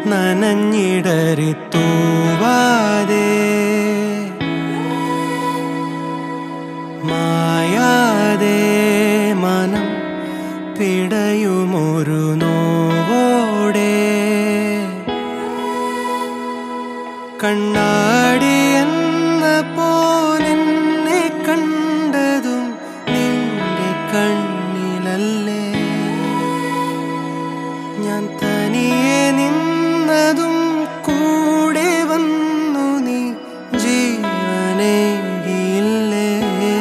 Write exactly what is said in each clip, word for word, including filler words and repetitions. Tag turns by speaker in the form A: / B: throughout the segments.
A: നനഞ്ഞിടറി തൂവാതെ മായാതെ മനം പിടയുമൊരു നോവോടെ കണ്ണാടി എന്ന പോലെന്നെ കണ്ടതും നിന്റെ കണ്ണിലല്ലേ ഞാൻ തനിയെ നിന്നതും കൂടെ വന്നു നീ ജീവനേകിയില്ലേ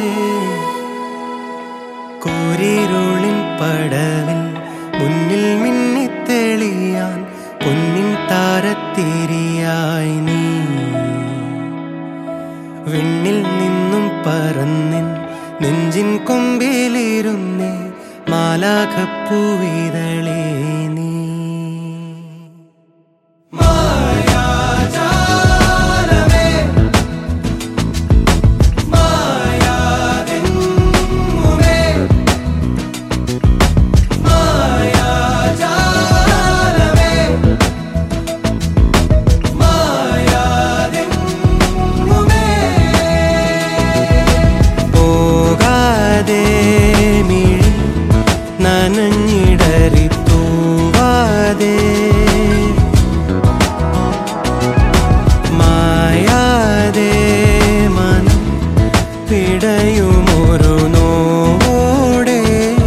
A: കൂരിരുളിൻ പടവിൽ മുന്നിൽ മിന്നിത്തെളിയാൻ പൊന്നിൻ താരത്തിരിയായി നീ വിണ്ണിൽ നിന്നും പറന്നിൻ നെഞ്ചിൻ കൊമ്പിലിരുന്നേ മാലാഖപ്പൂവിതളേ നീ നനഞ്ഞിടറി തൂവാതെ മായാതെ മനം പിടയുമൊരു നോവോടെ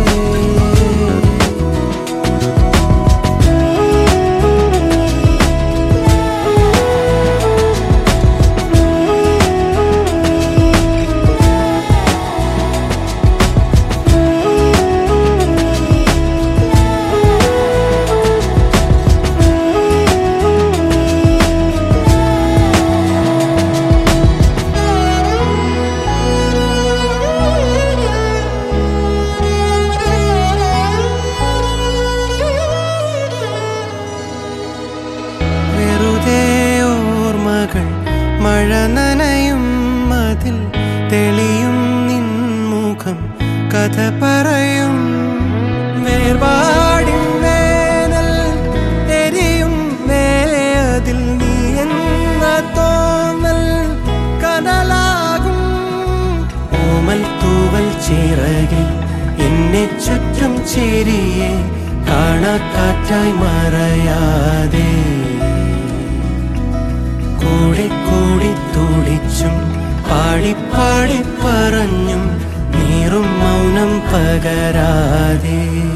A: മഴ നനയും മതിൽ തെളിയും നിൻമുഖം കഥ പറയും വേർപാടിൻ വേനൽ എരിയും വേലയതിൽ നീ എന്ന തോന്നൽ കനലാകും ഓമൽ തൂവൽ ചിറകിൽ എന്നെ ചുറ്റും ചിരിയെ കാണാക്കാറ്റായി മറയാതെ കൂടി കൂടി തുടിച്ചും പാടിപ്പാടി പറഞ്ഞും നീറും മൗനം പകരാതെ